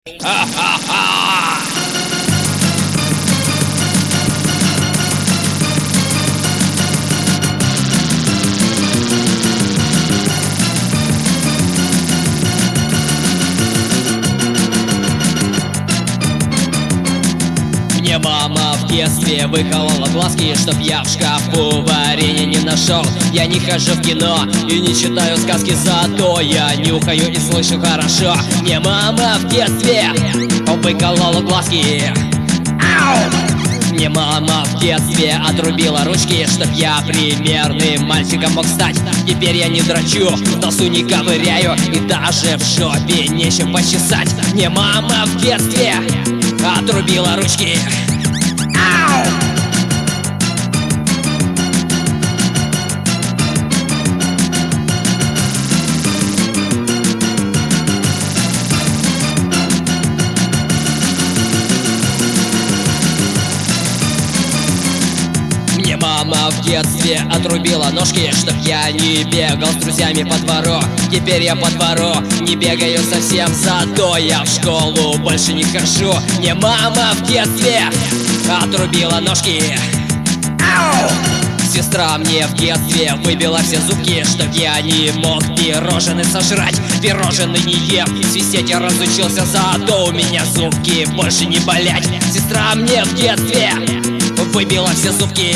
Мне мама в детстве выколола глазки, чтоб я в шкафу варенье не нашел. Я не хожу в кино и не читаю сказки, зато я нюхаю и слышу хорошо. Мне мама в детстве выколола глазки. Мне мама в детстве отрубила ручки, чтоб я примерным мальчиком мог стать. Теперь я не дрочу, в носу не ковыряю и даже в жопе нечем почесать. Мне мама в детстве отрубила ручки. Мне мама в детстве отрубила ножки, чтоб я не бегал с друзьями по двору. Теперь я по двору не бегаю совсем, зато я в школу больше не хожу. Мне мама в детстве отрубила ножки. Сестра мне в детстве выбила все зубки, чтоб я не мог пирожные сожрать. Пирожные не ем, свистеть я разучился, зато у меня зубки больше не болять. Сестра мне в детстве выбила все зубки.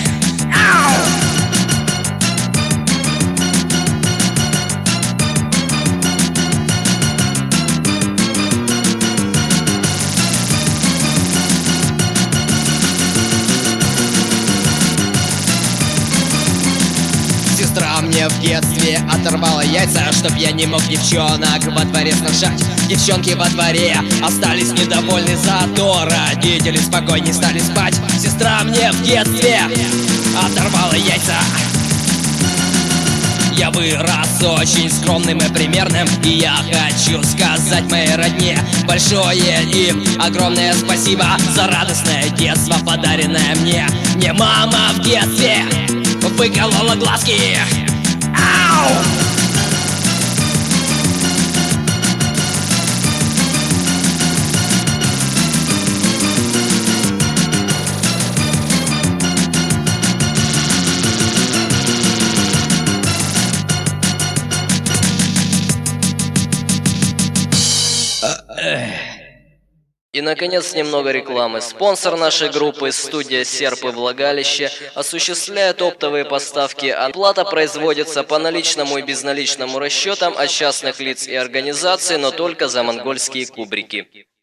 Сестра мне в детстве оторвала яйца, чтоб я не мог девчонок во дворе сношать. Девчонки во дворе остались недовольны, зато родители спокойнее стали спать. Сестра мне в детстве оторвала яйца. Я вырос очень скромным и примерным, и я хочу сказать моей родне большое им огромное спасибо за радостное детство, подаренное мне. Мне мама в детстве выколола глазки. И, наконец, немного рекламы. Спонсор нашей группы — студия «Серп и Влагалище» осуществляет оптовые поставки. Оплата производится по наличному и безналичному расчетам от частных лиц и организаций, но только за монгольские кубрики.